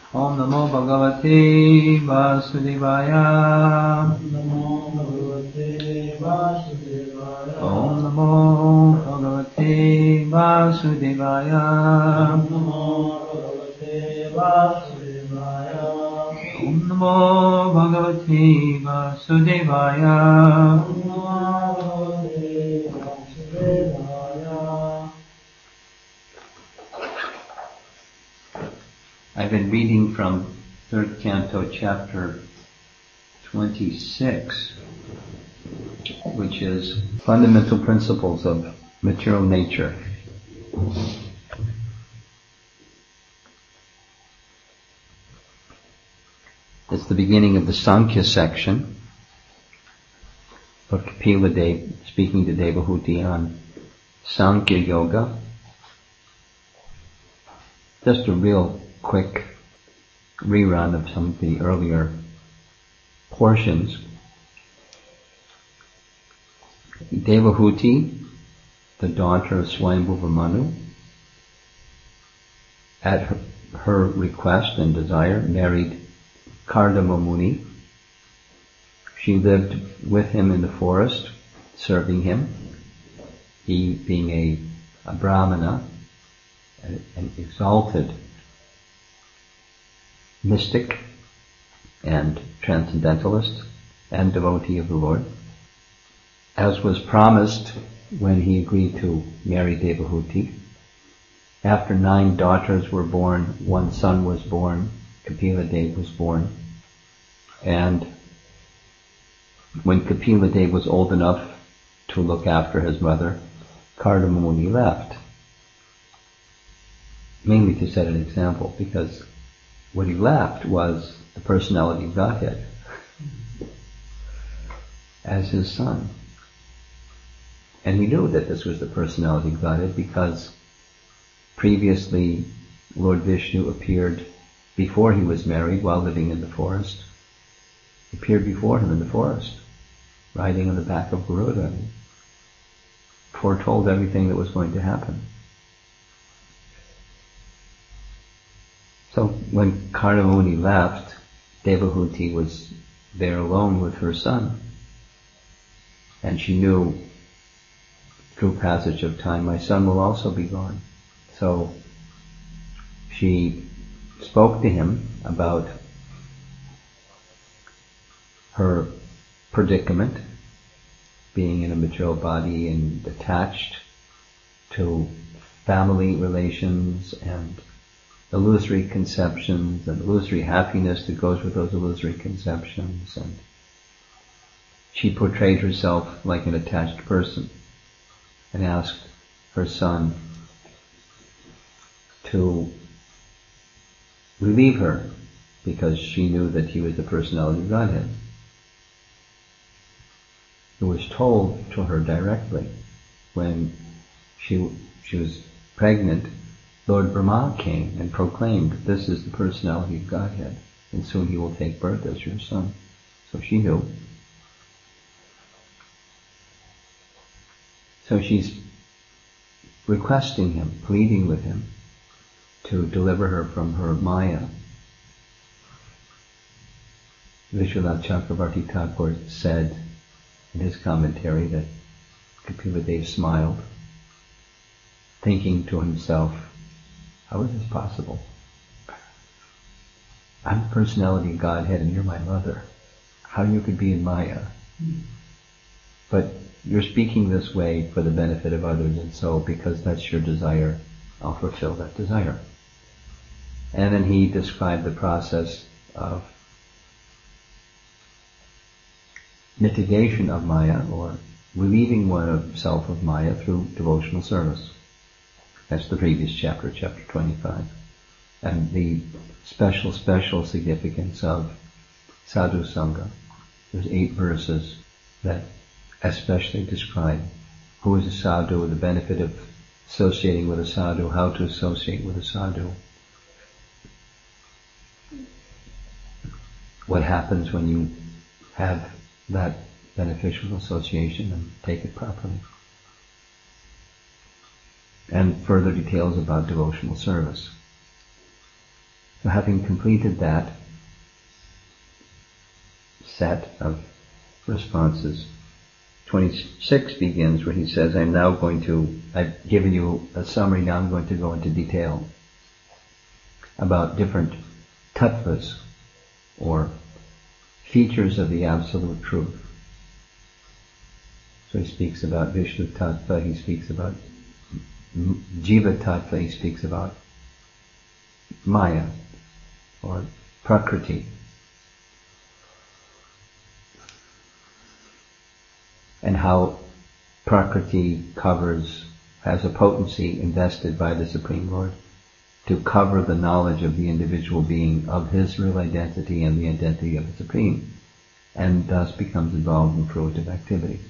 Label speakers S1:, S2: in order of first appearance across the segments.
S1: Om Namo Bhagavate Vasudevaya. Om Namo Bhagavate Vasudevaya. Om Namo Bhagavate Vasudevaya. I've been reading from 3rd Canto, chapter 26, which is Fundamental Principles of Material Nature. It's the beginning of the Sankhya section of Kapila Deva, speaking to Devahuti on Sankhya Yoga. Just a real quick rerun of some of the earlier portions. Devahuti, the daughter of Swayambhuva Manu, at her request and desire, married Kardama Muni. She lived with him in the forest, serving him. He, being a Brahmana, an exalted mystic and transcendentalist and devotee of the Lord, as was promised when he agreed to marry Devahuti. After 9 daughters were born, 1 son was born, Kapila Deva was born, and when Kapila Deva was old enough to look after his mother, Kardama Muni left, mainly to set an example, because what he left was the personality of Godhead as his son. And he knew that this was the personality of Godhead because previously Lord Vishnu appeared before he was married while living in the forest. He appeared before him in the forest, riding on the back of Garuda, and foretold everything that was going to happen. So when Kardama Muni left, Devahuti was there alone with her son. And she knew, through passage of time, my son will also be gone. So she spoke to him about her predicament, being in a material body and attached to family relations and illusory conceptions and illusory happiness that goes with those illusory conceptions. And she portrayed herself like an attached person and asked her son to relieve her because she knew that he was the personality of Godhead. It was told to her directly when she was pregnant. Lord Brahma came and proclaimed, this is the personality of Godhead, and soon he will take birth as your son. So she knew. So she's requesting him, pleading with him to deliver her from her Maya. Vishwanath Chakravarti Thakur said in his commentary that Kapila Deva smiled, thinking to himself, how is this possible? I'm the personality of Godhead and you're my mother. How you could be in Maya? But you're speaking this way for the benefit of others, and so because that's your desire, I'll fulfill that desire. And then he described the process of mitigation of Maya, or relieving oneself of Maya through devotional service. That's the previous chapter, chapter 25. And the special significance of sadhu sangha. There's 8 verses that especially describe who is a sadhu, the benefit of associating with a sadhu, how to associate with a sadhu, what happens when you have that beneficial association and take it properly. And further details about devotional service. So having completed that set of responses, 26 begins where he says, I've given you a summary, now I'm going to go into detail about different tattvas, or features of the Absolute Truth. So he speaks about Vishnu Tattva, he speaks about Jiva Tattva, he speaks about Maya, or Prakriti. And how Prakriti has a potency invested by the Supreme Lord to cover the knowledge of the individual being of his real identity and the identity of the Supreme, and thus becomes involved in fruitive activity.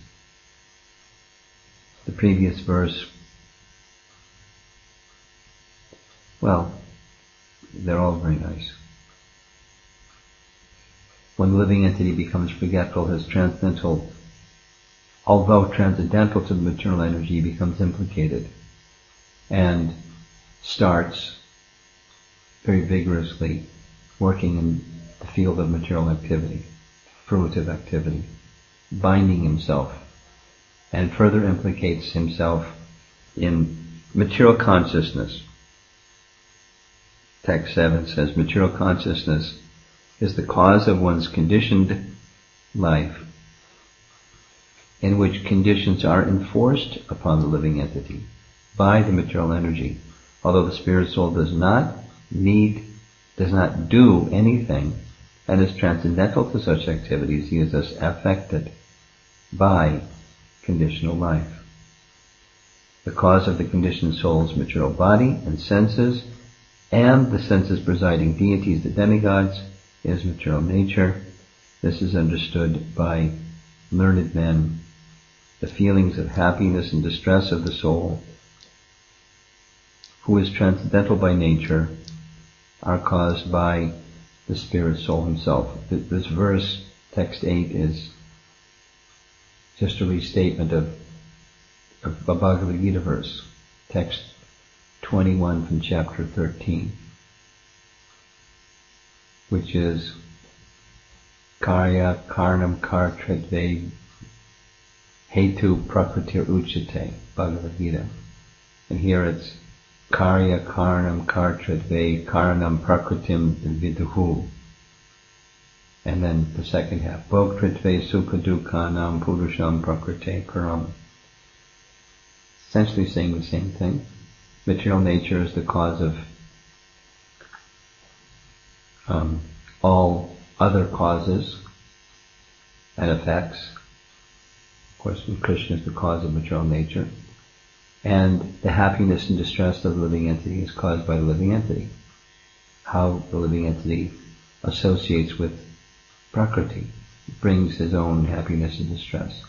S1: The previous verse, well, they're all very nice. When the living entity becomes forgetful, although transcendental to the material energy, becomes implicated and starts very vigorously working in the field of material activity, fruitive activity, binding himself, and further implicates himself in material consciousness. Text 7 says, material consciousness is the cause of one's conditioned life, in which conditions are enforced upon the living entity by the material energy, although the spirit soul does not do anything and is transcendental to such activities. He is thus affected by conditional life. The cause of the conditioned soul's material body and senses, and the senses presiding deities, the demigods, is material nature. This is understood by learned men. The feelings of happiness and distress of the soul, who is transcendental by nature, are caused by the spirit soul himself. This verse, text 8, is just a restatement of a Bhagavad Gita verse, text 21 from chapter 13, which is Karya Karnam Kartritve Hetu Prakritir Uchate, Bhagavad Gita. And here it's Karya Karnam Kartritve Karanam Prakritim Viduhu. And then the second half, Bhoktritve Sukadukhanam Purusham Prakrite Karam. Essentially saying the same thing. Material nature is the cause of all other causes and effects. Of course, Krishna is the cause of material nature. And the happiness and distress of the living entity is caused by the living entity. How the living entity associates with Prakriti brings his own happiness and distress.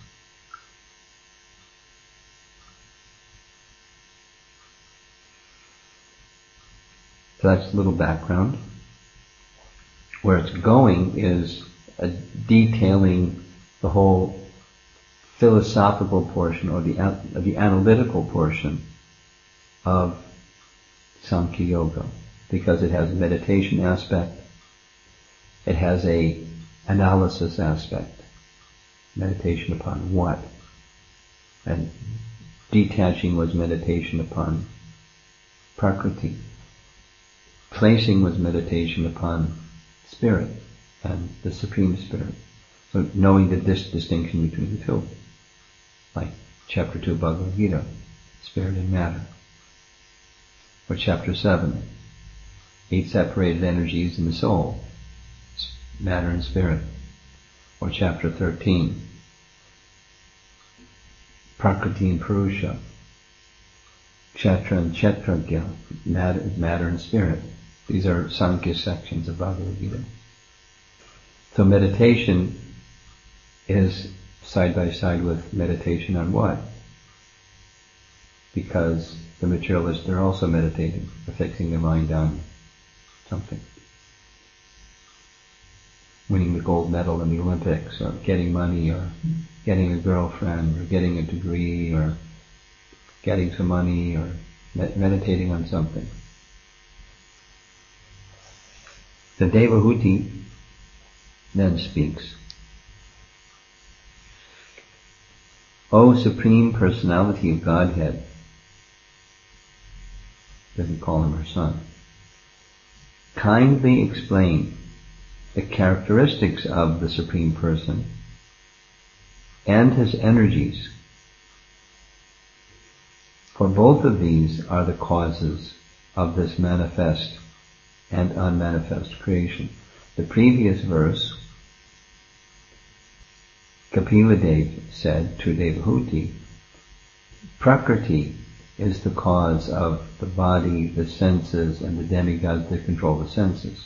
S1: So that's a little background. Where it's going is detailing the whole philosophical portion, or the analytical portion of Sankhya Yoga, because it has a meditation aspect, it has a analysis aspect. Meditation upon what? And detaching was meditation upon Prakriti. Placing was meditation upon Spirit and the Supreme Spirit. So knowing this distinction between the two. Like chapter 2 Bhagavad Gita, Spirit and Matter. Or chapter 7, 8 separated energies in the soul, Matter and Spirit. Or chapter 13, Prakriti and Purusha. Kshetra and Kshetragya, matter and Spirit. These are Sankhya sections of Bhagavad Gita. So meditation is side by side with meditation on what? Because the materialists are also meditating, or fixing their mind on something. Winning the gold medal in the Olympics, or getting money, or getting a girlfriend, or getting a degree, or getting some money, or meditating on something. The Devahuti then speaks. O Supreme Personality of Godhead, doesn't call him her son, kindly explain the characteristics of the Supreme Person and his energies, for both of these are the causes of this manifest and unmanifest creation. The previous verse, Kapila Dev said to Devahuti, Prakriti is the cause of the body, the senses, and the demigods that control the senses.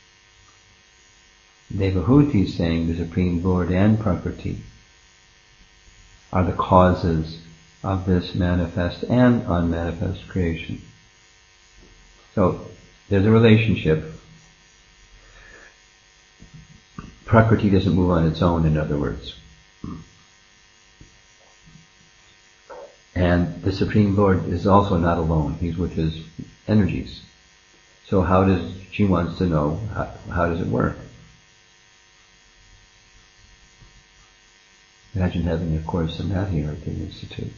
S1: Devahuti is saying the Supreme Lord and Prakriti are the causes of this manifest and unmanifest creation. So there's a relationship. Prakriti doesn't move on its own, in other words. And the Supreme Lord is also not alone. He's with his energies. So she wants to know, how does it work? Imagine having a course in that here at the Institute.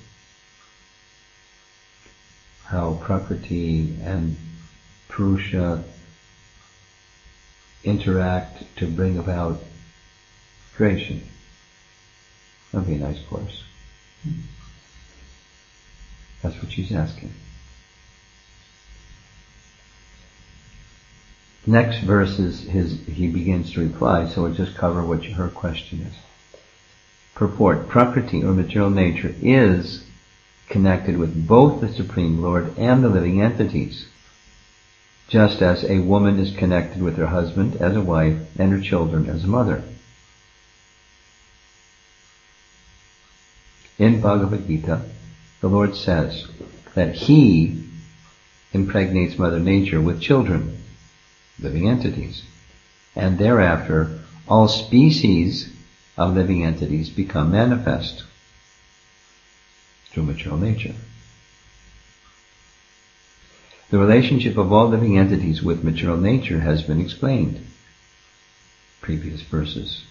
S1: How Prakriti and Purusha interact to bring about creation. That'd be a nice course. That's what she's asking. Next verse he begins to reply, so we'll just cover what her question is. Purport: Prakriti, or material nature, is connected with both the Supreme Lord and the living entities, just as a woman is connected with her husband as a wife and her children as a mother. In Bhagavad Gita, the Lord says that He impregnates Mother Nature with children, living entities, and thereafter all species of living entities become manifest through material nature. The relationship of all living entities with material nature has been explained. Previous verses.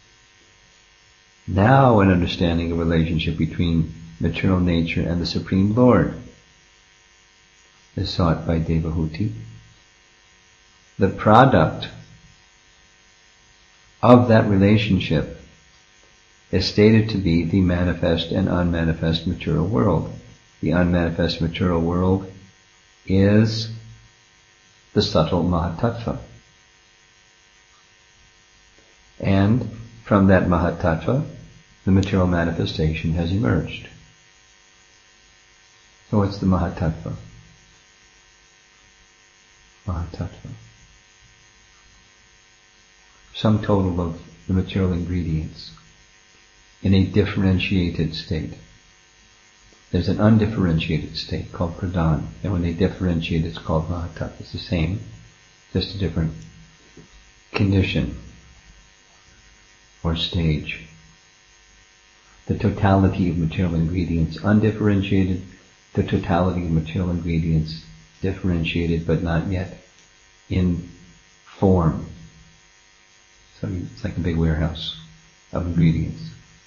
S1: Now an understanding of the relationship between material nature and the Supreme Lord is sought by Devahuti. The product of that relationship is stated to be the manifest and unmanifest material world. The unmanifest material world is the subtle Mahatattva. And from that Mahatattva, the material manifestation has emerged. So what's the Mahatattva? Mahatattva. Sum total of the material ingredients in a differentiated state. There's an undifferentiated state called Pradhan, and when they differentiate it's called Mahatattva. It's the same, just a different condition or stage. The totality of material ingredients undifferentiated, the totality of material ingredients differentiated but not yet in form. So it's like a big warehouse of ingredients.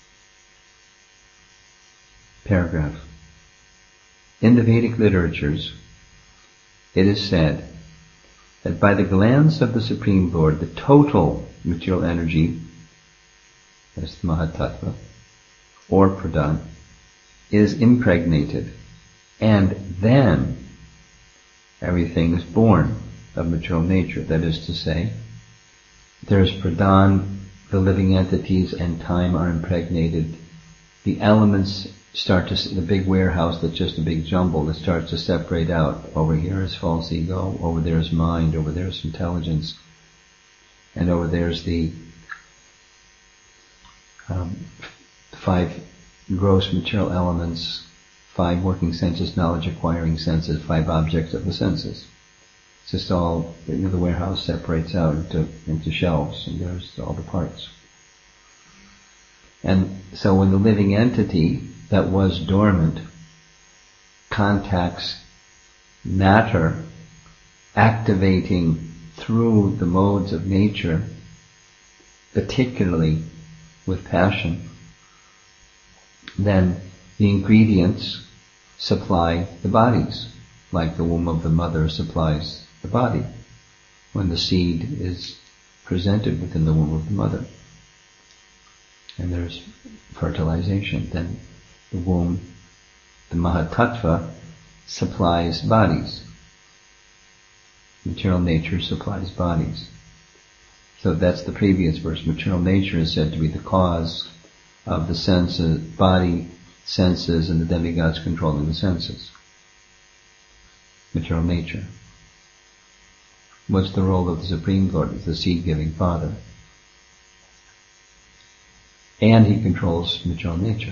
S1: Paragraph. In the Vedic literatures, it is said that by the glance of the Supreme Lord, the total material energy, that's the Mahatattva, or Pradhan, is impregnated, and then everything is born of material nature. That is to say, there's Pradhan, the living entities and time are impregnated, the elements start to, the big warehouse that's just a big jumble, that starts to separate out. Over here is false ego, over there is mind, over there is intelligence, and over there's the 5 gross material elements, 5 working senses, knowledge acquiring senses, 5 objects of the senses. It's just all, the warehouse separates out into shelves, and there's all the parts. And so when the living entity that was dormant contacts matter, activating through the modes of nature, particularly with passion, then the ingredients supply the bodies, like the womb of the mother supplies the body when the seed is presented within the womb of the mother. And there's fertilization. Then the womb, the Mahatattva, supplies bodies. Material nature supplies bodies. So that's the previous verse. Material nature is said to be the cause of the senses, body, senses, and the demigods controlling the senses. Material nature. What's the role of the Supreme Lord as the seed-giving Father? And he controls material nature.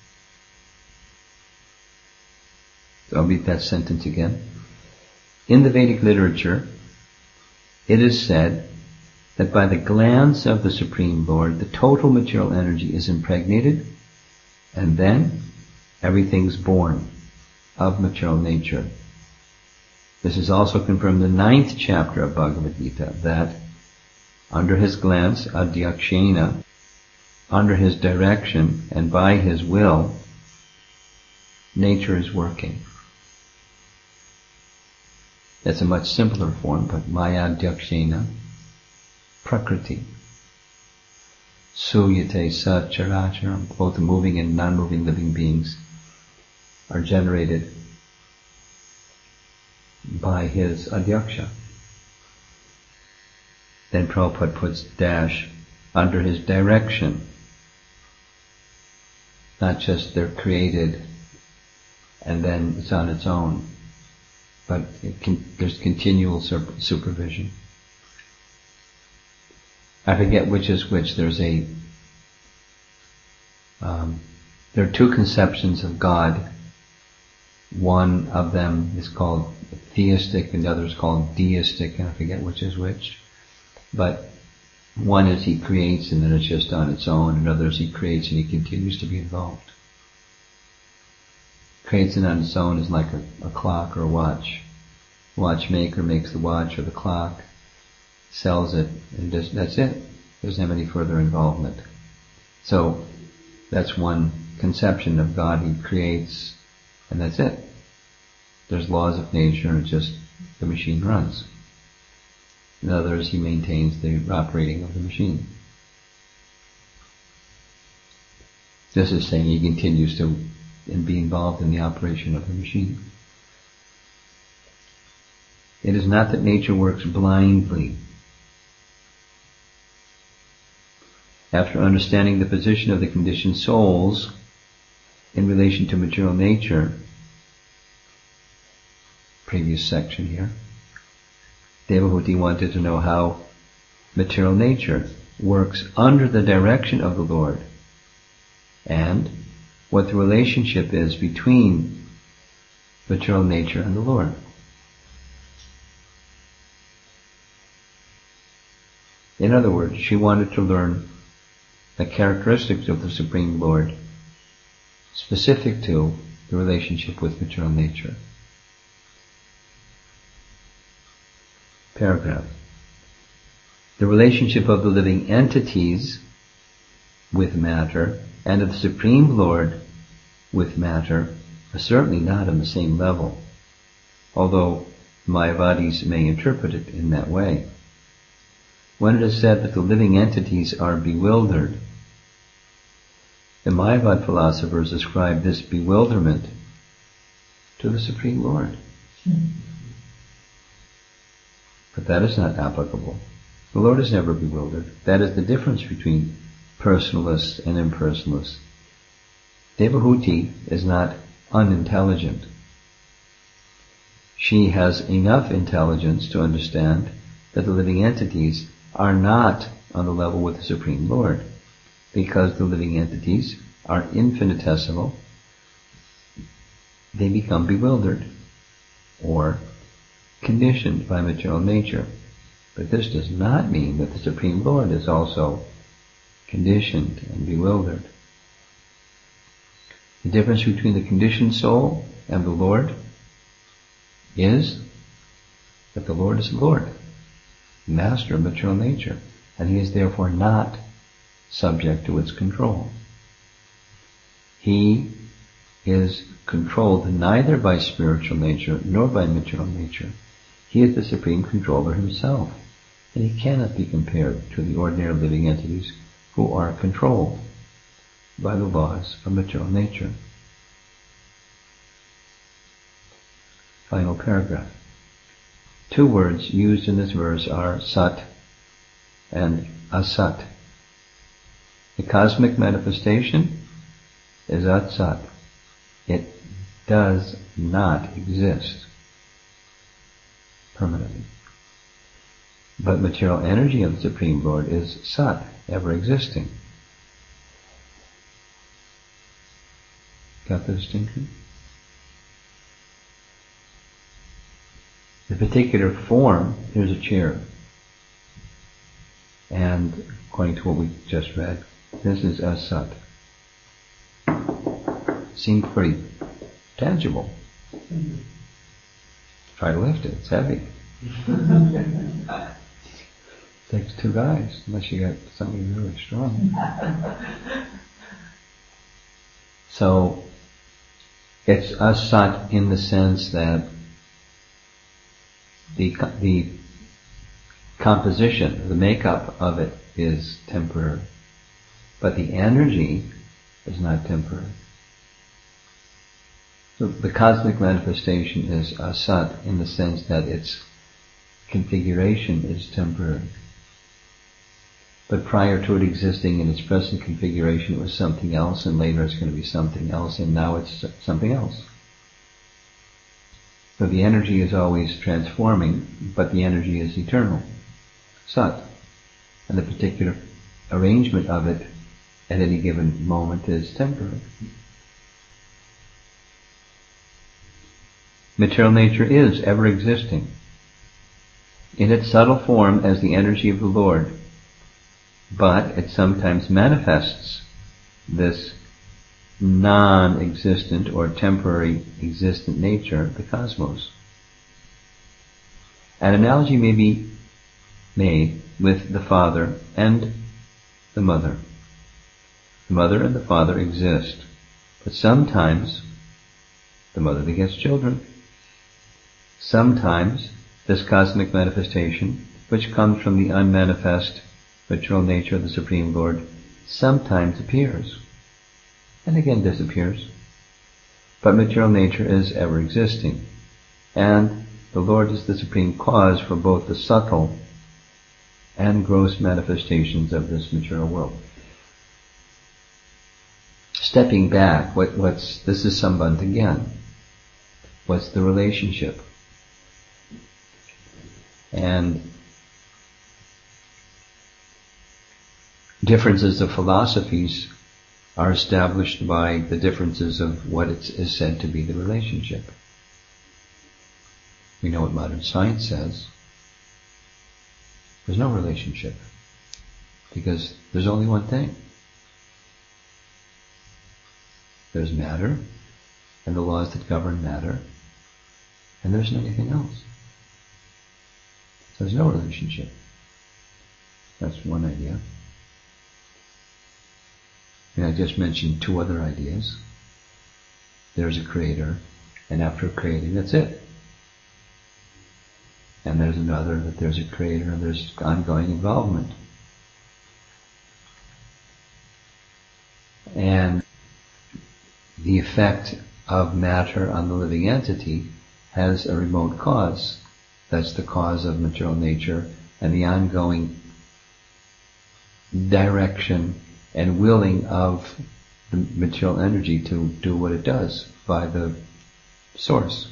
S1: So I'll read that sentence again. In the Vedic literature, it is said that by the glance of the Supreme Lord, the total material energy is impregnated, and then everything's born of material nature. This is also confirmed in the 9th chapter of Bhagavad Gita, that under his glance, Adhyakshena, under his direction and by his will, nature is working. That's a much simpler form, but Maya Adhyakshena, Prakriti. Suyate Sat Characharam, both the moving and non-moving living beings are generated by his Adhyaksha. Then Prabhupada puts dash under his direction. Not just they're created and then it's on its own, but there's continual supervision. I forget which is which. There are two conceptions of God. One of them is called theistic and the other is called deistic, and I forget which is which. But one is he creates and then it's just on its own, and another is he creates and he continues to be involved. Creates and on its own is like a clock or a watch. The watchmaker makes the watch or the clock, sells it, and that's it. Doesn't have any further involvement. So that's one conception of God. He creates and that's it. There's laws of nature and just the machine runs. In others, he maintains the operating of the machine. This is saying he continues to be involved in the operation of the machine. It is not that nature works blindly. After understanding the position of the conditioned souls in relation to material nature, previous section here, Devahuti wanted to know how material nature works under the direction of the Lord and what the relationship is between material nature and the Lord. In other words, she wanted to learn the characteristics of the Supreme Lord specific to the relationship with material nature. Paragraph. The relationship of the living entities with matter and of the Supreme Lord with matter are certainly not on the same level, although Mayavadis may interpret it in that way. When it is said that the living entities are bewildered, the Mayavad philosophers ascribe this bewilderment to the Supreme Lord. But that is not applicable. The Lord is never bewildered. That is the difference between personalists and impersonalists. Devahuti is not unintelligent. She has enough intelligence to understand that the living entities are not on the level with the Supreme Lord, because the living entities are infinitesimal. They become bewildered or conditioned by material nature. But this does not mean that the Supreme Lord is also conditioned and bewildered. The difference between the conditioned soul and the Lord is that the Lord is the Lord. master of material nature, and he is therefore not subject to its control. He is controlled neither by spiritual nature nor by material nature. He is the supreme controller himself, and he cannot be compared to the ordinary living entities who are controlled by the laws of material nature. Final paragraph. Two words used in this verse are sat and asat. The cosmic manifestation is asat. It does not exist permanently. But material energy of the Supreme Lord is sat, ever existing. Got the distinction? The particular form, here's a chair. And according to what we just read, this is asat. Seems pretty tangible. Try to lift it, it's heavy. Takes two guys, unless you got something really strong. So, it's asat in the sense that the composition, the makeup of it is temporary, but the energy is not temporary. So the cosmic manifestation is asat in the sense that its configuration is temporary. But prior to it existing in its present configuration, it was something else, and later it's going to be something else, and now it's something else. So the energy is always transforming, but the energy is eternal. Sat. And the particular arrangement of it at any given moment is temporary. Material nature is ever existing in its subtle form as the energy of the Lord, but it sometimes manifests this non-existent or temporary existent nature, the cosmos. An analogy may be made with the father and the mother. The mother and the father exist, but sometimes the mother begets children. Sometimes this cosmic manifestation, which comes from the unmanifest material nature of the Supreme Lord, sometimes appears and again disappears. But material nature is ever existing, and the Lord is the supreme cause for both the subtle and gross manifestations of this material world. Stepping back, this is Sambandha Gyan. What's the relationship? And differences of philosophies are established by the differences of what is said to be the relationship. We know what modern science says. There's no relationship, because there's only one thing. There's matter, and the laws that govern matter, and there isn't anything else. So there's no relationship. That's one idea. And I just mentioned two other ideas. There's a creator, and after creating, that's it. And there's another, that there's a creator and there's ongoing involvement. And the effect of matter on the living entity has a remote cause. That's the cause of material nature and the ongoing direction and willing of the material energy to do what it does by the source.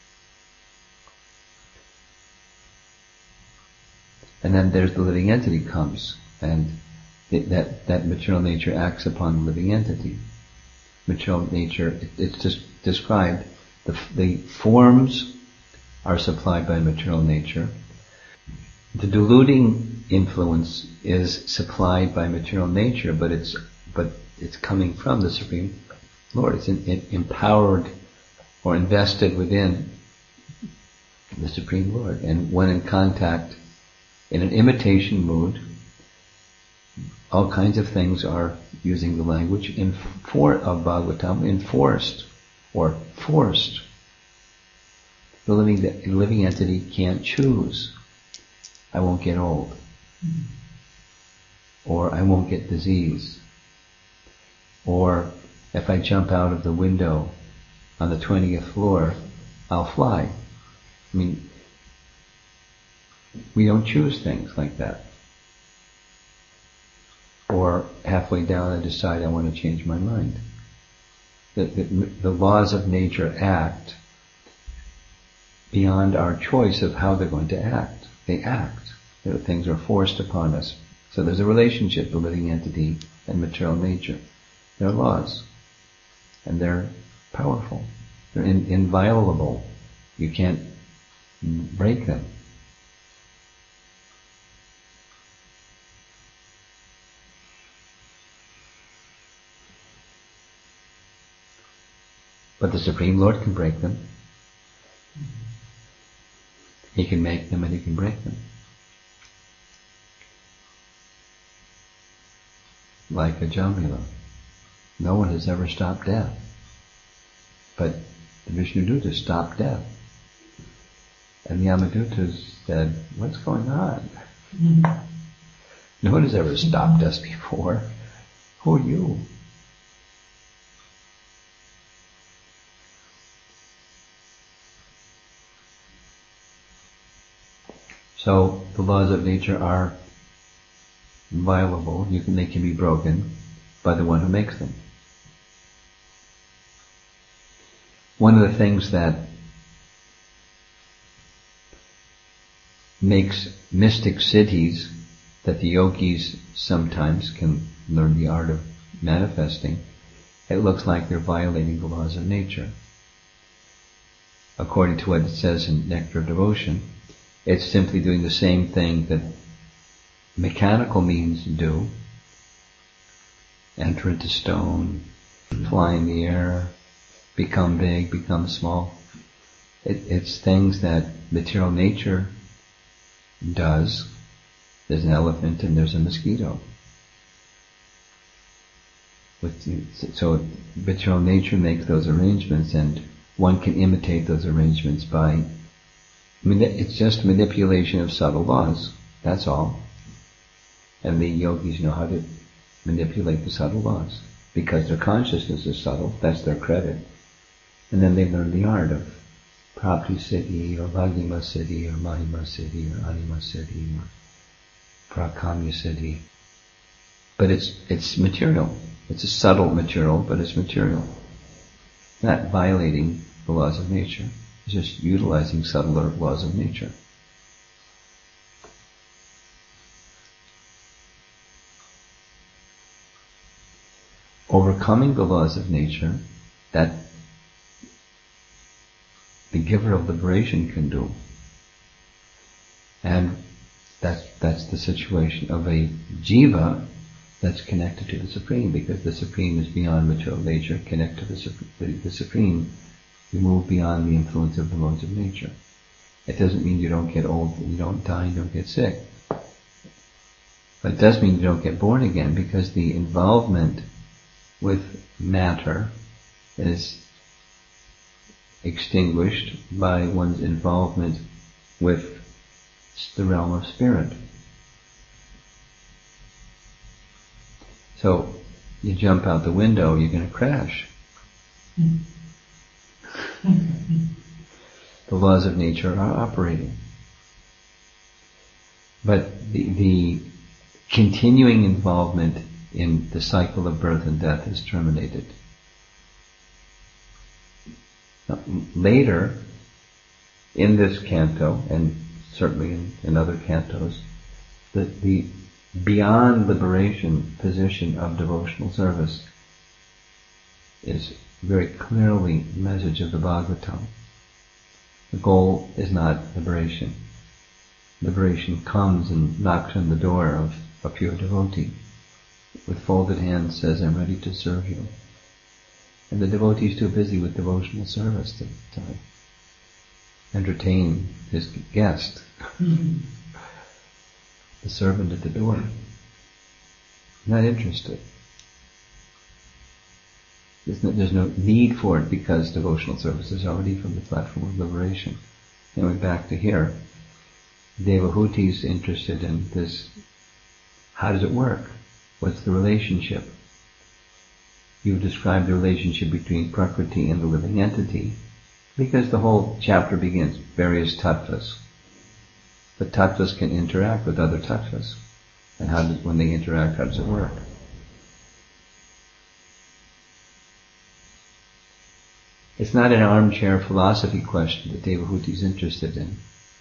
S1: And then there's the living entity comes, and that material nature acts upon the living entity. Material nature, it's just described, the forms are supplied by material nature. The diluting influence is supplied by material nature, but it's coming from the Supreme Lord. It's empowered or invested within the Supreme Lord. And when in contact In an imitation mood, all kinds of things are, using the language of Bhagavatam, enforced or forced. The living entity can't choose. I won't get old. Or I won't get disease. Or if I jump out of the window on the 20th floor, I'll fly. I mean, we don't choose things like that. Or halfway down I decide I want to change my mind. The laws of nature act beyond our choice of how they're going to act. They act. Things are forced upon us. So there's a relationship, the living entity and material nature. They're laws. And they're powerful. They're inviolable. You can't break them. But the Supreme Lord can break them. He can make them and He can break them. Like a Jamila. No one has ever stopped death. But the Vishnudutas stopped death. And the Yamadutas said, what's going on? No one has ever stopped us before. Who are you? So the laws of nature are inviolable. They can be broken by the one who makes them. One of the things that makes mystic siddhis that the yogis sometimes can learn the art of manifesting, it looks like they're violating the laws of nature. According to what it says in Nectar of Devotion, it's simply doing the same thing that mechanical means do. Enter into stone, fly in the air, become big, become small. It's things that material nature does. There's an elephant and there's a mosquito. So material nature makes those arrangements, and one can imitate those arrangements by, it's just manipulation of subtle laws. That's all. And the yogis know how to manipulate the subtle laws. Because their consciousness is subtle, that's their credit. And then they learn the art of Prapti Siddhi, or Bhagima Siddhi, or Mahima Siddhi, or Anima Siddhi, or Prakamya Siddhi. But it's material. It's a subtle material, but it's material. Not violating the laws of nature. It's just utilizing subtler laws of nature. Overcoming the laws of nature, that the giver of liberation can do. And that's the situation of a jiva that's connected to the Supreme, because the Supreme is beyond material nature. Connect to the Supreme, you move beyond the influence of the modes of nature. It doesn't mean you don't get old, you don't die, you don't get sick. But it does mean you don't get born again, because the involvement with matter is extinguished by one's involvement with the realm of spirit. So, you jump out the window, you're going to crash. The laws of nature are operating. But the continuing involvement in the cycle of birth and death is terminated. Now, later, in this canto, and certainly in other cantos, the beyond liberation position of devotional service is very clearly the message of the Bhagavatam. The goal is not liberation. Liberation comes and knocks on the door of a pure devotee. With folded hands says, I'm ready to serve you. And the devotee is too busy with devotional service to entertain his guest. the servant at the door. Not interested. There's no need for it because devotional service is already from the platform of liberation. Anyway, back to here. Devahuti's interested in this. How does it work? What's the relationship? You've described the relationship between Prakriti and the living entity because the whole chapter begins, various tattvas. The tattvas can interact with other tattvas. And when they interact, how does it work? It's not an armchair philosophy question that Devahuti is interested in.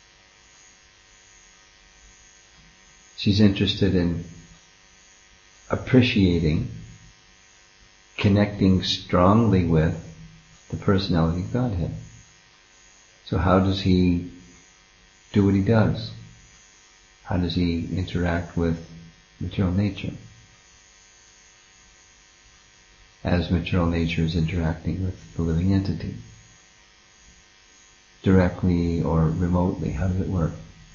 S1: She's interested in appreciating, connecting strongly with the personality of Godhead. So how does he do what he does? How does he interact with material nature? As material nature is interacting with the living entity. Directly or remotely, how does it work?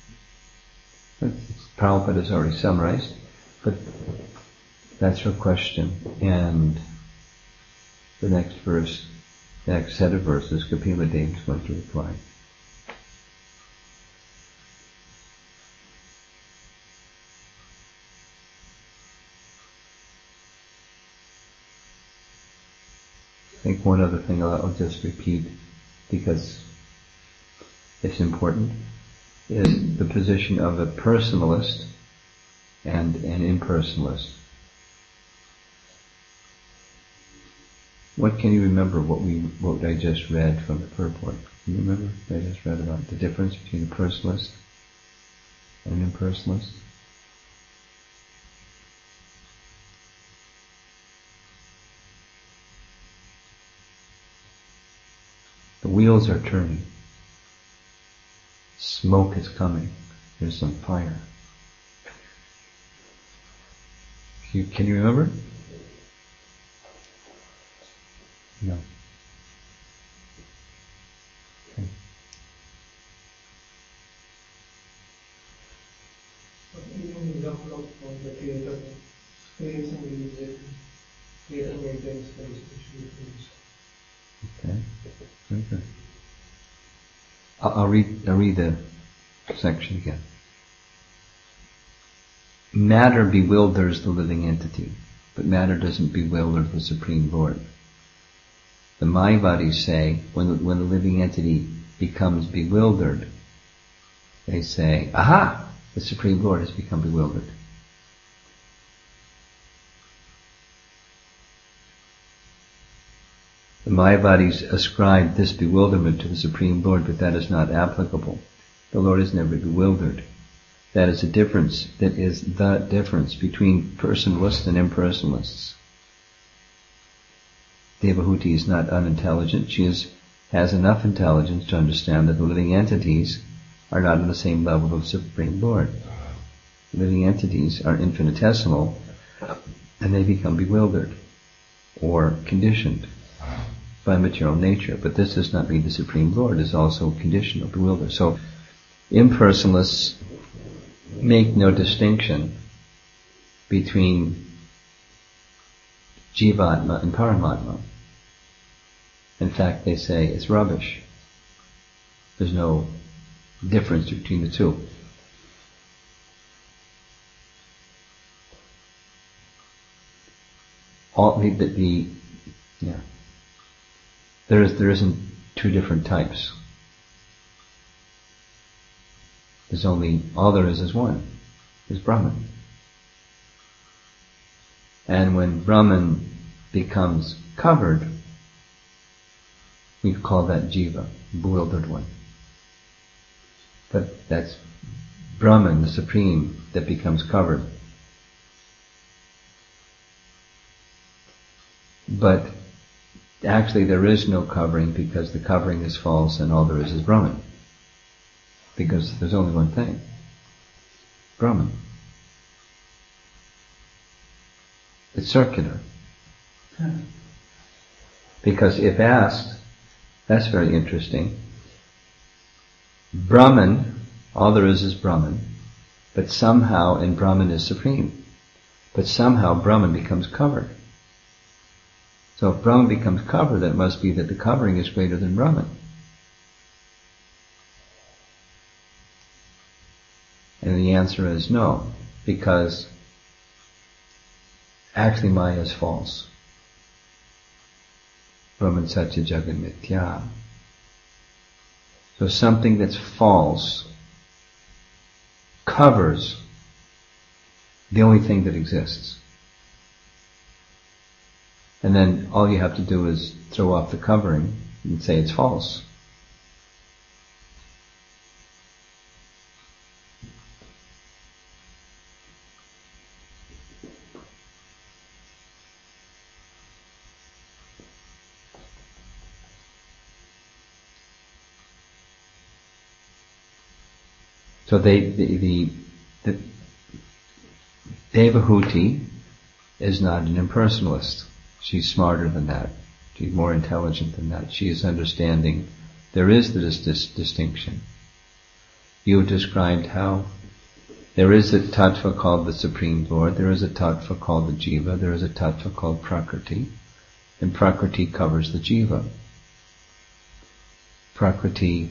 S1: Prabhupada has already summarized, but that's her question. And the next verse, the next set of verses, Kapila Dev is going to reply. I think one other thing I'll just repeat because it's important is the position of a personalist and an impersonalist. What can you remember what I just read from the purport? Can you remember what I just read about the difference between a personalist and an impersonalist? The wheels are turning. Smoke is coming. There's some fire. Can you remember? No. Okay.
S2: Even example of the theater, creates and music, theater maintains very special things.
S1: Okay, very good. I'll read the section again. Matter bewilders the living entity, but matter doesn't bewilder the Supreme Lord. The Mayavadis say, when the living entity becomes bewildered, they say, aha! The Supreme Lord has become bewildered. The Mayavadis ascribe this bewilderment to the Supreme Lord, but that is not applicable. The Lord is never bewildered. That is the difference between personalists and impersonalists. Devahuti is not unintelligent. She has enough intelligence to understand that the living entities are not on the same level of the Supreme Lord. The living entities are infinitesimal, and they become bewildered or conditioned by material nature. But this does not mean the Supreme Lord is also conditioned or bewildered. So impersonalists make no distinction between Jivatma and Paramatma. In fact, they say it's rubbish. There's no difference between the two. There isn't two different types. There's only, all there is one. Is Brahman. And when Brahman becomes covered, we call that Jiva, bewildered one. But that's Brahman, the Supreme, that becomes covered. But actually there is no covering because the covering is false and all there is Brahman. Because there's only one thing. Brahman. It's circular. Because if asked, that's very interesting. Brahman, all there is Brahman. But somehow, and Brahman is supreme, but somehow Brahman becomes covered. So if Brahman becomes covered, then it must be that the covering is greater than Brahman. And the answer is no, because actually Maya is false. Brahman Satya Jagat Mithya. So something that's false covers the only thing that exists. And then all you have to do is throw off the covering and say it's false. So the Devahuti is not an impersonalist. She's smarter than that. She's more intelligent than that. She is understanding there is this distinction. You have described how there is a tattva called the Supreme Lord, there is a tattva called the Jiva, there is a tattva called Prakriti, and Prakriti covers the Jiva. Prakriti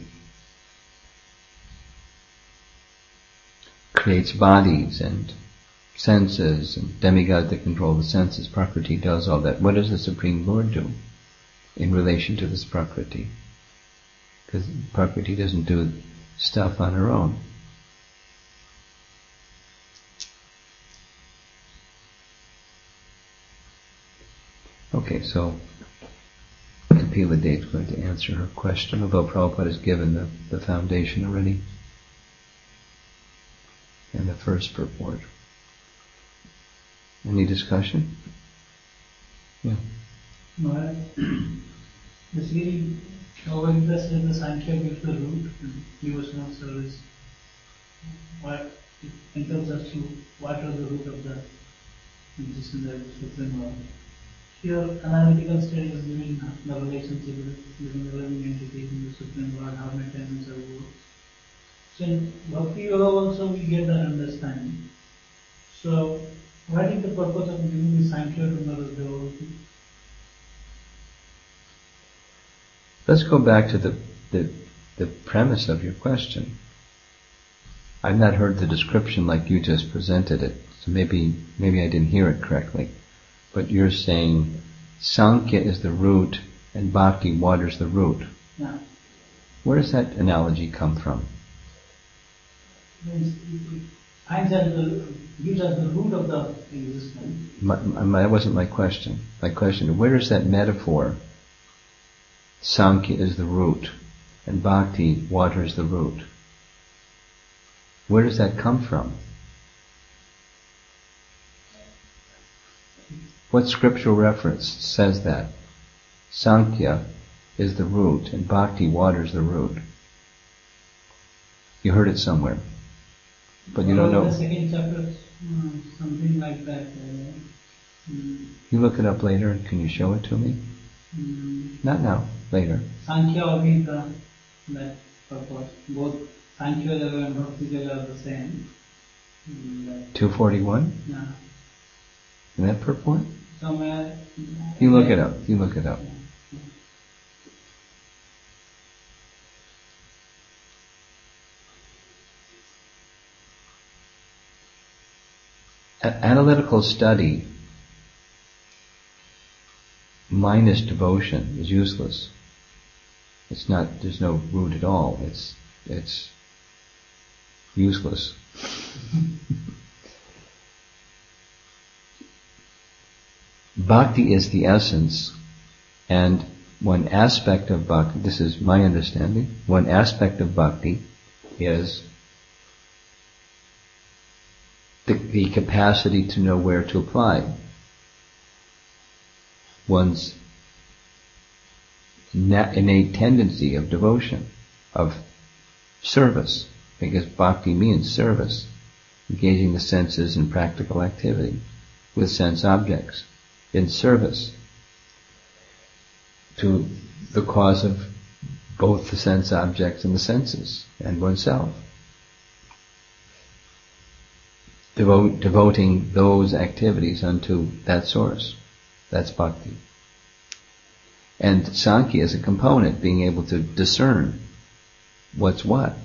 S1: creates bodies and senses and demigods that control the senses. Prakriti does all that. What does the Supreme Lord do in relation to this Prakriti? Because Prakriti doesn't do stuff on her own. Okay, so Kapila Deva is going to answer her question, although Prabhupada has given the foundation already in the first purport. Any discussion? Yeah.
S3: Maharaj, basically, Yoga said the Sankhya gives the root and devotional service. What in terms of what are the root of the existence of the Supreme Lord? Here, analytical study is giving the relationship between the living entity and the Supreme Lord, how maintenance of works. So in Bhakti Yoga also we get that understanding. So what is the purpose of giving the Sankhya to Narad devotee?
S1: Let's go back to the premise of your question. I've not heard the description like you just presented it, so maybe I didn't hear it correctly. But you're saying Sankhya is the root and Bhakti waters the root.
S3: Yeah.
S1: Where does that analogy come from?
S3: Gives us the root of the existence.
S1: That wasn't my question. My question, where is that metaphor? Sankhya is the root and Bhakti waters the root. Where does that come from? What scriptural reference says that? Sankhya is the root and Bhakti waters the root. You heard it somewhere, but you don't know.
S3: The second chapter, something like that.
S1: You look it up later, and can you show it to me? Not now, later.
S3: Sankhya or Gita, that purpose. Both Sankhya Jaga and Bhakti Jaga are the same.
S1: 241?
S3: Yeah.
S1: In that purport?
S3: Somewhere.
S1: You look it up. You look it up. Analytical study minus devotion is useless. It's not, there's no root at all. It's useless. Bhakti is the essence, and one aspect of bhakti, this is my understanding, one aspect of bhakti is the capacity to know where to apply one's innate tendency of devotion, of service, because bhakti means service, engaging the senses in practical activity with sense objects, in service to the cause of both the sense objects and the senses, and oneself. devoting those activities unto that source. That's bhakti. And Sankhya is a component, being able to discern what's what.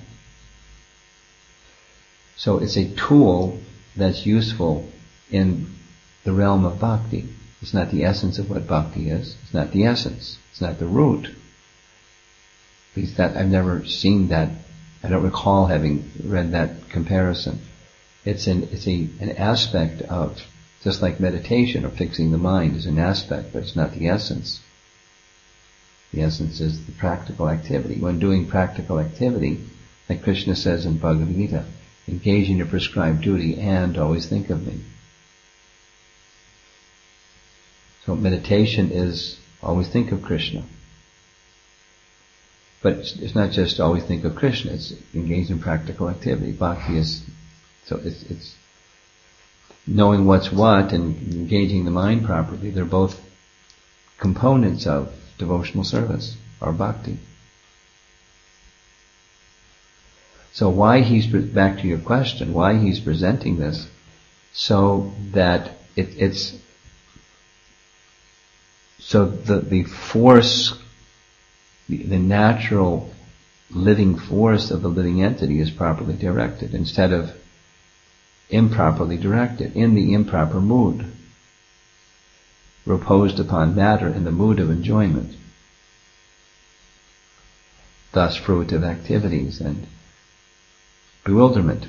S1: So it's a tool that's useful in the realm of bhakti. It's not the essence of what bhakti is. It's not the essence. It's not the root. At least that I've never seen that. I don't recall having read that comparison. It's an aspect of, just like meditation or fixing the mind is an aspect, but it's not the essence. The essence is the practical activity. When doing practical activity, like Krishna says in Bhagavad Gita, engage in your prescribed duty and always think of me. So meditation is always think of Krishna. But it's not just always think of Krishna, it's engage in practical activity. Bhakti is, so it's knowing what's what and engaging the mind properly. They're both components of devotional service, or bhakti. So why back to your question, why he's presenting this, so that so the force, the natural living force of the living entity is properly directed, instead of improperly directed, in the improper mood, reposed upon matter in the mood of enjoyment, thus fruitive activities and bewilderment.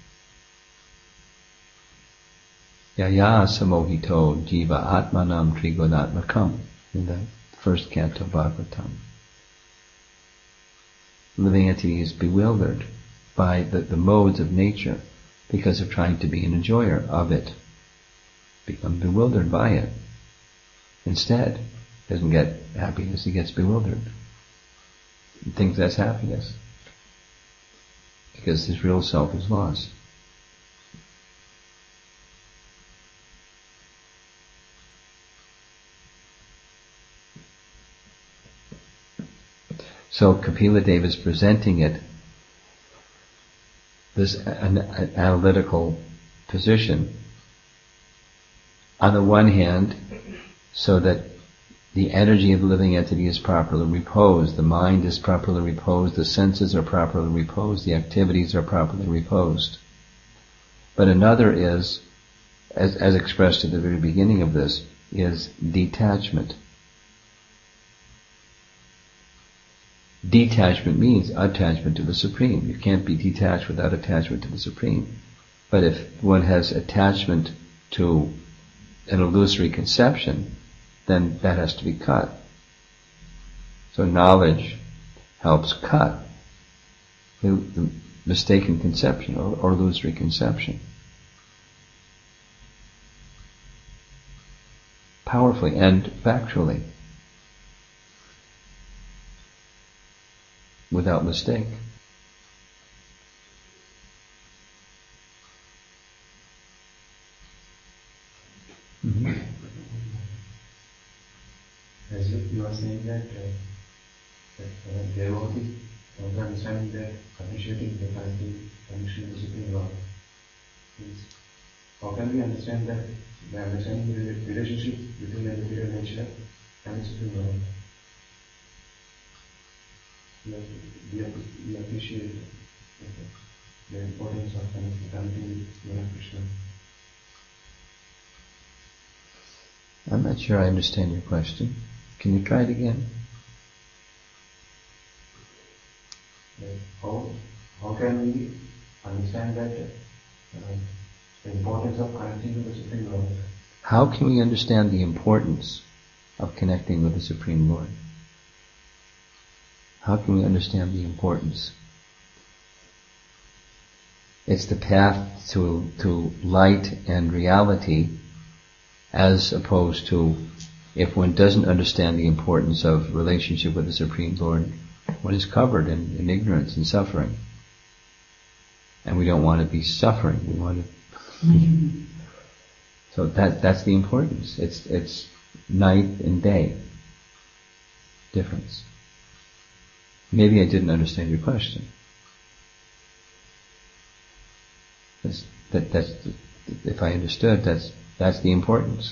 S1: Yaya samohito jiva atmanam trigunatmakam, in the first canto of Bhagavatam. Living entity is bewildered by the modes of nature because of trying to be an enjoyer of it. Become bewildered by it. Instead, doesn't get happiness, he gets bewildered. He thinks that's happiness, because his real self is lost. So Kapila Deva is presenting it, this an analytical position, on the one hand, so that the energy of the living entity is properly reposed, the mind is properly reposed, the senses are properly reposed, the activities are properly reposed. But another is, as expressed at the very beginning of this, is detachment. Detachment means attachment to the Supreme. You can't be detached without attachment to the Supreme. But if one has attachment to an illusory conception, then that has to be cut. So knowledge helps cut the mistaken conception or illusory conception. Powerfully and factually. Without mistake. Mm-hmm.
S4: As you are saying that devotee, understanding that appreciating the connection to the Supreme Lord. How can we understand that by understanding the relationship between the material nature and the Supreme Lord? We appreciate the importance of connecting with Lord Krishna.
S1: I'm not sure I understand your question. Can you try it again?
S4: How can we understand that the importance of connecting with the Supreme Lord?
S1: How can we understand the importance of connecting with the Supreme Lord? How can we understand the importance? It's the path to light and reality, as opposed to, if one doesn't understand the importance of relationship with the Supreme Lord, one is covered in ignorance and suffering. And we don't want to be suffering, we want to... So that's the importance. It's night and day difference. Maybe I didn't understand your question. That's if I understood, that's the importance.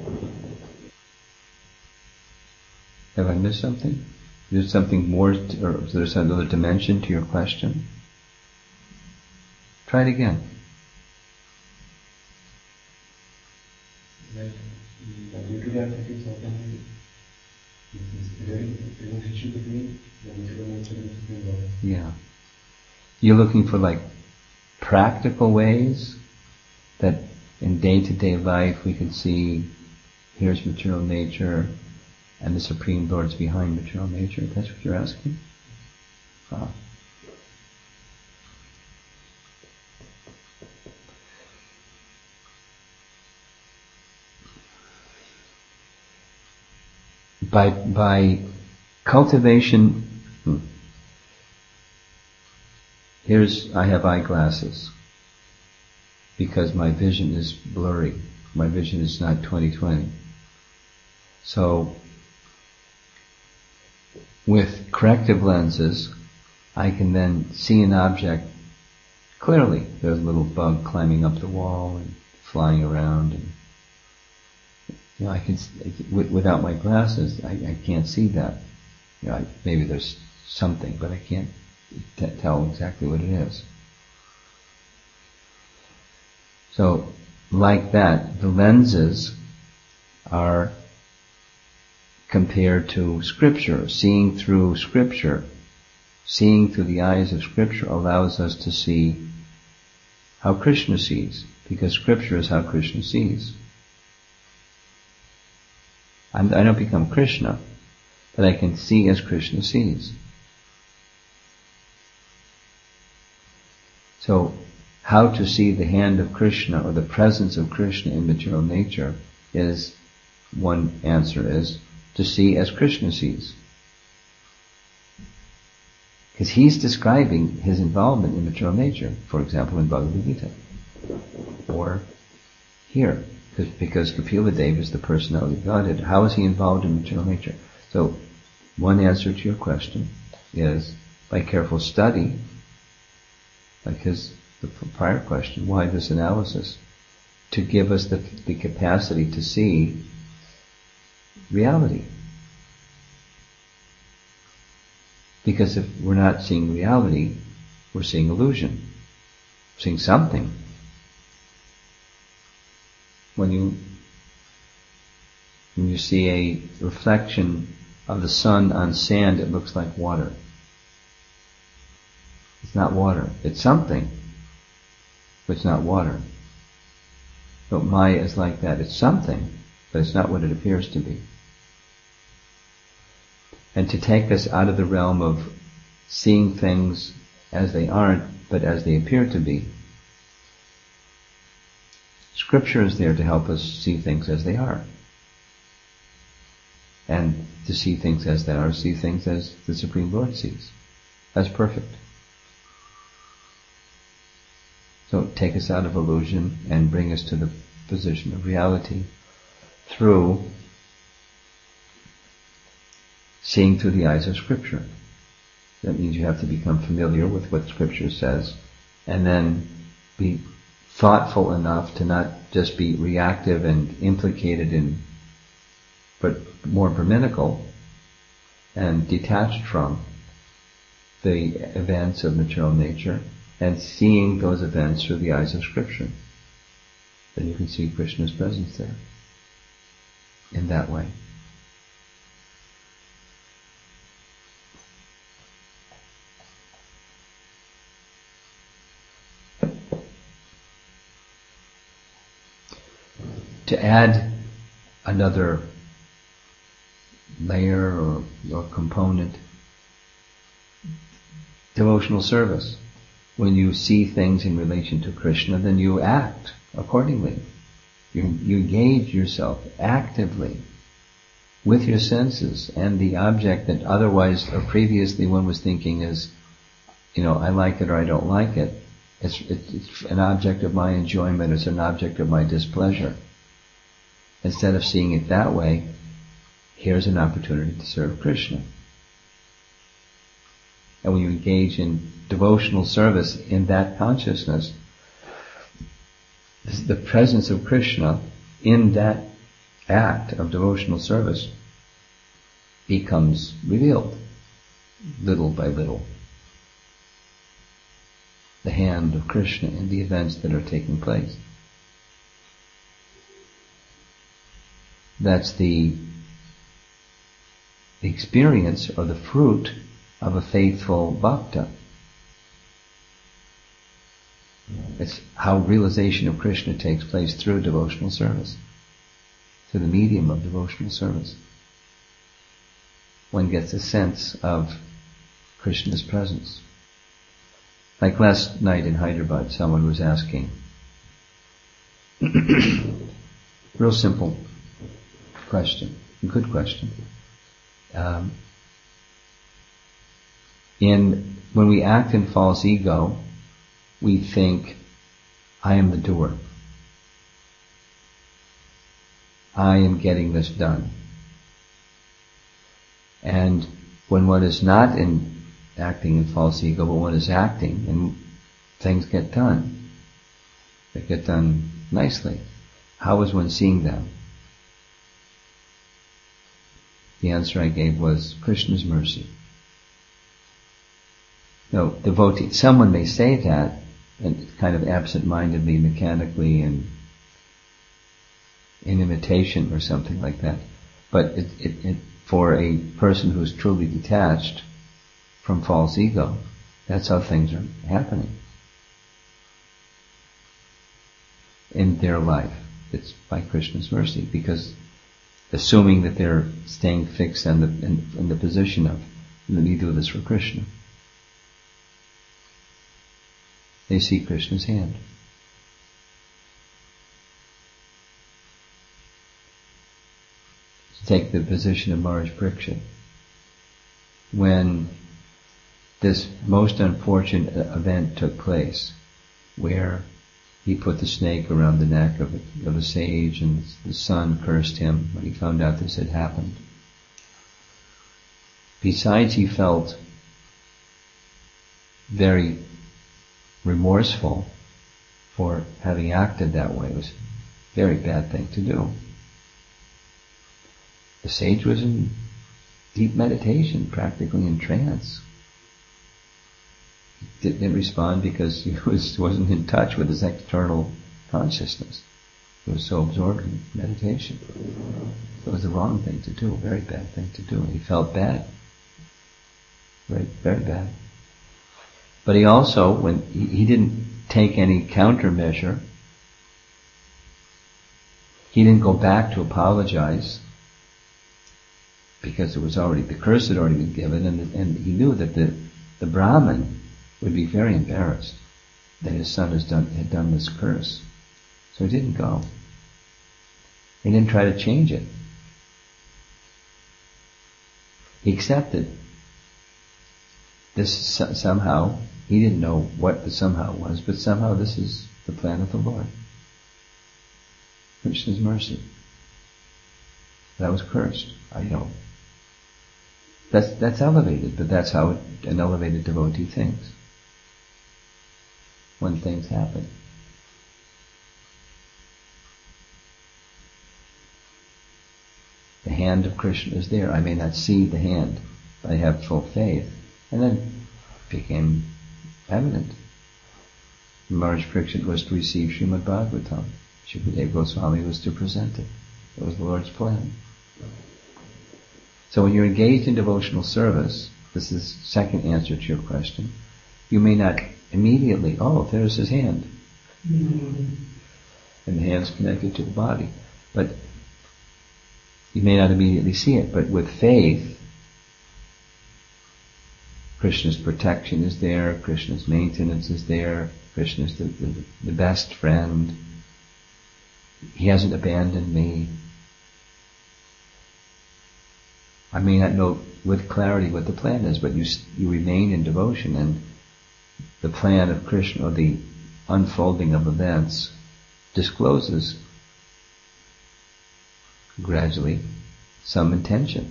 S1: Have I missed something? Is there something more, or is there another dimension to your question? Try it again.
S4: Like, the day-to-day activities, certainly, there is a relationship between the material nature and the Supreme Lord.
S1: Yeah. You're looking for like practical ways that in day-to-day life we can see, here's material nature and the Supreme Lord's behind material nature. That's what you're asking? Ah. By cultivation, I have eyeglasses because my vision is blurry. My vision is not 20/20. So, with corrective lenses, I can then see an object clearly. There's a little bug climbing up the wall and flying around, and I can, without my glasses, I can't see that. Maybe there's something, but I can't tell exactly what it is. So, like that, the lenses are compared to Scripture. Seeing through Scripture, seeing through the eyes of Scripture allows us to see how Krishna sees, because Scripture is how Krishna sees. I don't become Krishna, but I can see as Krishna sees. So, how to see the hand of Krishna or the presence of Krishna in material nature is, one answer is, to see as Krishna sees. Because he's describing his involvement in material nature, for example in Bhagavad Gita, or here. Because Kapila Deva is the personality of Godhead. How is he involved in material nature? So, one answer to your question is by careful study, like the prior question, why this analysis? To give us the capacity to see reality. Because if we're not seeing reality, we're seeing illusion. We're seeing something. When you see a reflection of the sun on sand, it looks like water. It's not water. It's something, but it's not water. But Maya is like that. It's something, but it's not what it appears to be. And to take us out of the realm of seeing things as they aren't, but as they appear to be, Scripture is there to help us see things as they are. And to see things as they are, see things as the Supreme Lord sees. That's perfect. So take us out of illusion and bring us to the position of reality through seeing through the eyes of Scripture. That means you have to become familiar with what Scripture says and then be thoughtful enough to not just be reactive and implicated in, but more Brahminical and detached from the events of material nature and seeing those events through the eyes of Scripture. Then you can see Krishna's presence there in that way. To add another layer or component, devotional service. When you see things in relation to Krishna, then you act accordingly. You engage yourself actively with your senses, and the object that otherwise or previously one was thinking is, I like it or I don't like it. It's an object of my enjoyment, it's an object of my displeasure. Instead of seeing it that way, here's an opportunity to serve Krishna. And when you engage in devotional service in that consciousness, the presence of Krishna in that act of devotional service becomes revealed little by little. The hand of Krishna in the events that are taking place. That's the experience or the fruit of a faithful bhakta. It's how realization of Krishna takes place through devotional service, through the medium of devotional service. One gets a sense of Krishna's presence. Like last night in Hyderabad, someone was asking, real simple question, good question. When we act in false ego, we think, I am the doer. I am getting this done. And when one is not acting in false ego, but one is acting, and things get done. They get done nicely. How is one seeing them? The answer I gave was Krishna's mercy. No, devotee, someone may say that, and kind of absent-mindedly, mechanically, and in imitation or something like that. But for a person who is truly detached from false ego, that's how things are happening in their life. It's by Krishna's mercy, because assuming that they're staying fixed in the position of, let me do this for Krishna. They see Krishna's hand. Take the position of Maharaj Parikshit. When this most unfortunate event took place, where he put the snake around the neck of a sage, and the son cursed him when he found out this had happened. Besides, he felt very remorseful for having acted that way. It was a very bad thing to do. The sage was in deep meditation, practically in trance. He didn't respond because he wasn't in touch with his external consciousness. He was so absorbed in meditation. It was the wrong thing to do, a very bad thing to do. He felt bad. Very, very bad. But he also, when he didn't take any countermeasure, he didn't go back to apologize, because the curse had already been given, and he knew that the Brahmin would be very embarrassed that his son had done this curse. So he didn't go. He didn't try to change it. He accepted this somehow. He didn't know what the somehow was, but somehow this is the plan of the Lord. Krishna's mercy. That was cursed. I know. That's elevated, but that's how an elevated devotee thinks when things happen. The hand of Krishna is there. I may not see the hand, but I have full faith. And then it became evident. Maharaj Parikshit was to receive Srimad Bhagavatam. Shukadeva Goswami was to present it. That was the Lord's plan. So when you're engaged in devotional service, this is the second answer to your question, you may not immediately, there's his hand. And the hand's connected to the body. But you may not immediately see it, but with faith, Krishna's protection is there, Krishna's maintenance is there, Krishna's the best friend. He hasn't abandoned me. I may not know with clarity what the plan is, but you remain in devotion, and the plan of Krishna, or the unfolding of events, discloses gradually some intention.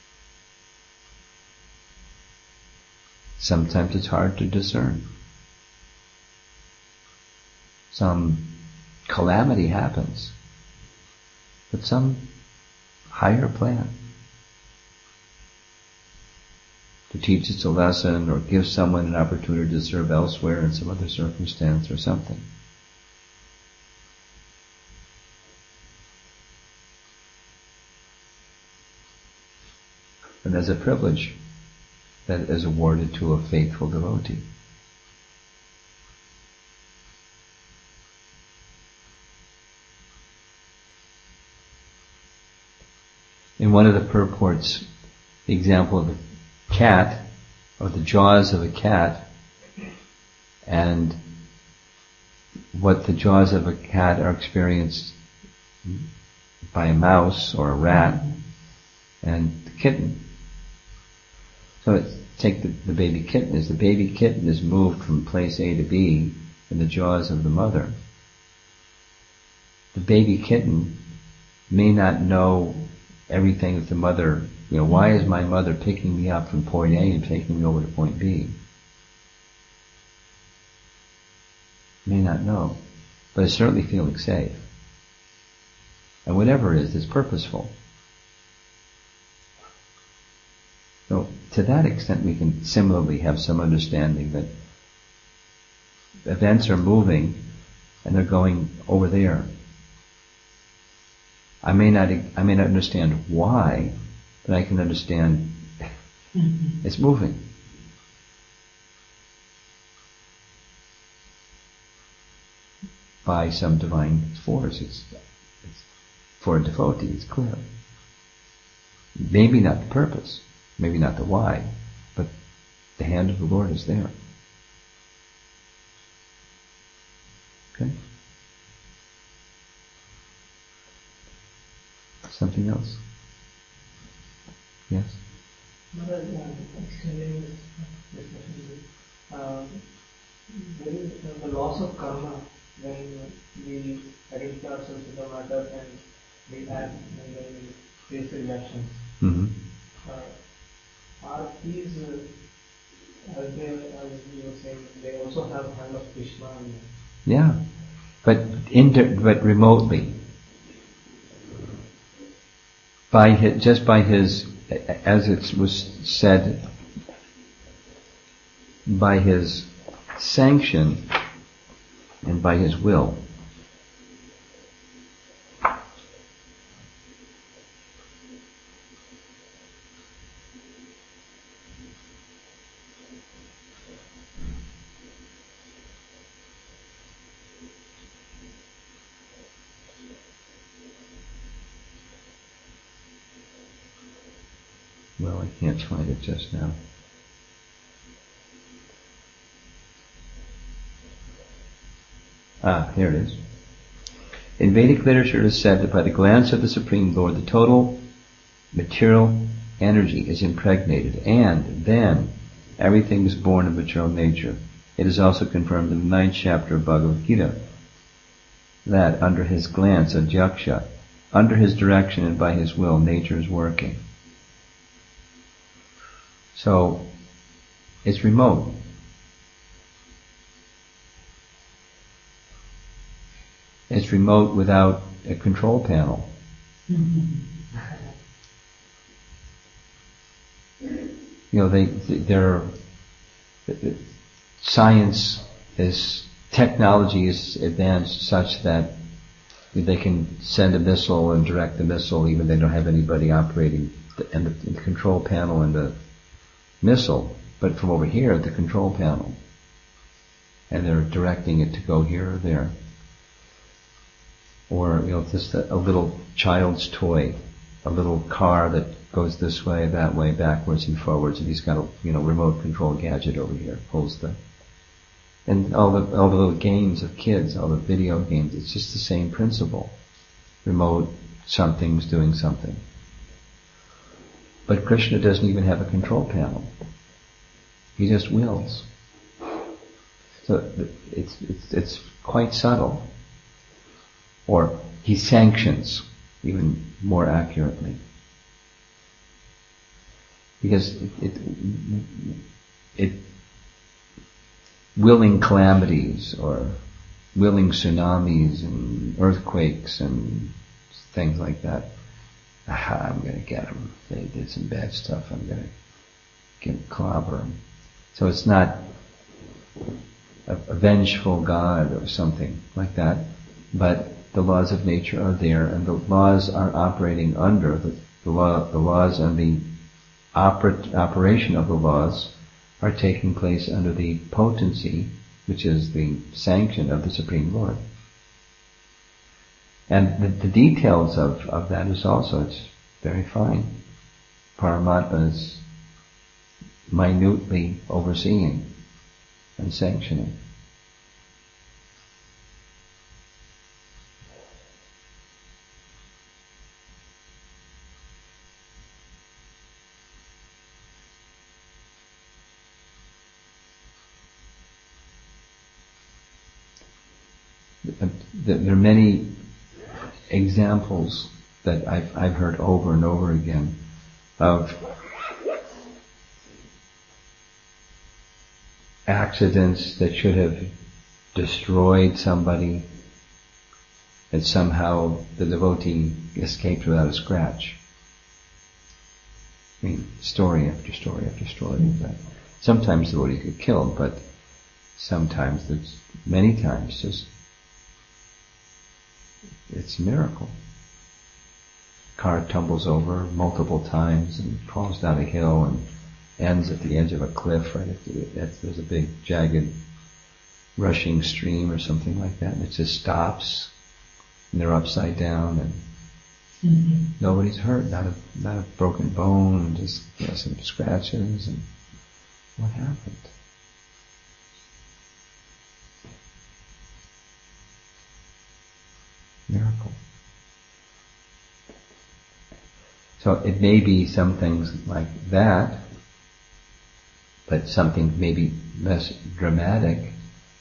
S1: Sometimes it's hard to discern some calamity happens. But some higher plan to teach us a lesson or give someone an opportunity to serve elsewhere in some other circumstance or something. And there's a privilege that is awarded to a faithful devotee. In one of the purports, the example of a cat, or the jaws of a cat, and what the jaws of a cat are experienced by a mouse or a rat and the kitten. So take the baby kitten. As the baby kitten is moved from place A to B in the jaws of the mother, the baby kitten may not know everything that the mother, why is my mother picking me up from point A and taking me over to point B? May not know, but is certainly feeling safe. And whatever it is, it's purposeful. So to that extent we can similarly have some understanding that events are moving and they're going over there. I may not understand why, but I can understand it's moving. By some divine force. It's for a devotee, it's clear. Maybe not the purpose, maybe not the why, but the hand of the Lord is there. Okay? Something else? Yes?
S2: Extending this discussion, there is the loss of karma when we identify ourselves with the matter and we act and then we face the reactions.
S1: Mm-hmm.
S2: Are these, as you were saying, they also have hand of Krishna?
S1: Yeah, but remotely. By his, as it was said, by his sanction and by his will. Well, I can't find it just now. Here it is. In Vedic literature it is said that by the glance of the Supreme Lord the total material energy is impregnated, and then everything is born of material nature. It is also confirmed in the 9th chapter of Bhagavad Gita that under his glance, Adhyaksha, under his direction and by his will, nature is working. So, it's remote. It's remote without a control panel. Technology is advanced such that they can send a missile and direct the missile even if they don't have anybody operating the control panel and the missile, but from over here at the control panel. And they're directing it to go here or there. Or, just a little child's toy, a little car that goes this way, that way, backwards and forwards, and he's got a, remote control gadget over here, and all the little games of kids, all the video games, it's just the same principle. Remote, something's doing something. But Krishna doesn't even have a control panel. He just wills. So it's quite subtle. Or he sanctions, even more accurately. Because it willing calamities or willing tsunamis and earthquakes and things like that. I'm going to get them. They did some bad stuff. I'm going to clobber them. So it's not a vengeful God or something like that, but the laws of nature are there, and the laws are operating under the laws and the operation of the laws are taking place under the potency, which is the sanction of the Supreme Lord. And the details of that is also, it's very fine. Paramatma is minutely overseeing and sanctioning. There are many examples that I've heard over and over again of accidents that should have destroyed somebody, and somehow the devotee escaped without a scratch. I mean, story after story after story of that. Sometimes the devotee get killed, but sometimes, many times, it's a miracle. Car tumbles over multiple times and falls down a hill and ends at the edge of a cliff, right? There's a big, jagged, rushing stream or something like that, and it just stops, and they're upside down, and nobody's hurt, not a broken bone, and just some scratches, and what happened? Miracle. So it may be some things like that, but something maybe less dramatic,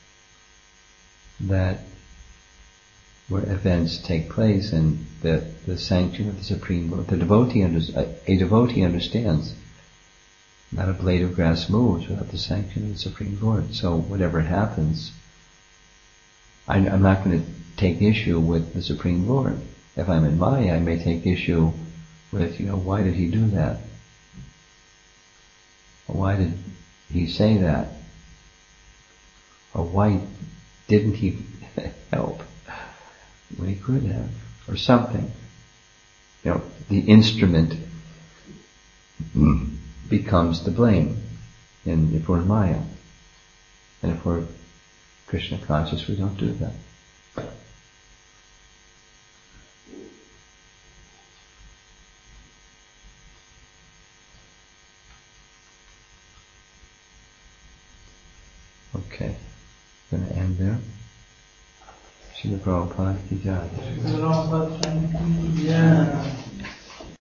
S1: that where events take place and the sanction of the Supreme Lord. A devotee understands not a blade of grass moves without the sanction of the Supreme Lord. So whatever happens, I'm not going to take issue with the Supreme Lord. If I'm in Maya, I may take issue with, why did he do that? Or why did he say that? Or why didn't he help when he could have? Or something. The instrument becomes the blame if we're in Maya. And if we're Krishna conscious, we don't do that. Okay, I'm going to end there. Srila Prabhupada ki jai.
S3: Prabhupada, thank you. Yeah.